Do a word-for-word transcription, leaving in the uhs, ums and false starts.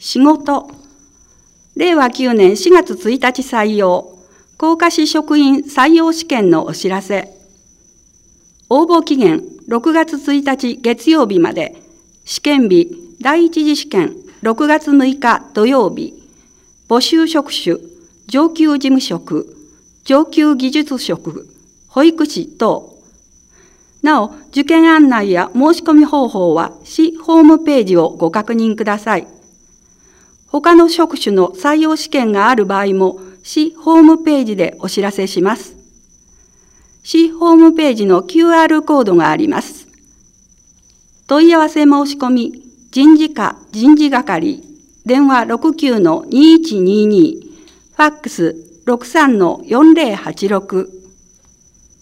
仕事。れいわきゅうねんしがつついたち採用、甲賀市職員採用試験のお知らせ。応募期限ろくがつついたち月曜日まで、試験日第一次試験ろくがつむいか土曜日、募集職種、上級事務職、上級技術職、保育士等。なお、受験案内や申し込み方法は市ホームページをご確認ください。他の職種の採用試験がある場合も市ホームページでお知らせします。市ホームページの キューアール コードがあります。問い合わせ申し込み、人事課人事係、電話 ろくきゅうのにいちにーにー、ファックス ろくさんのよんぜろはちろく。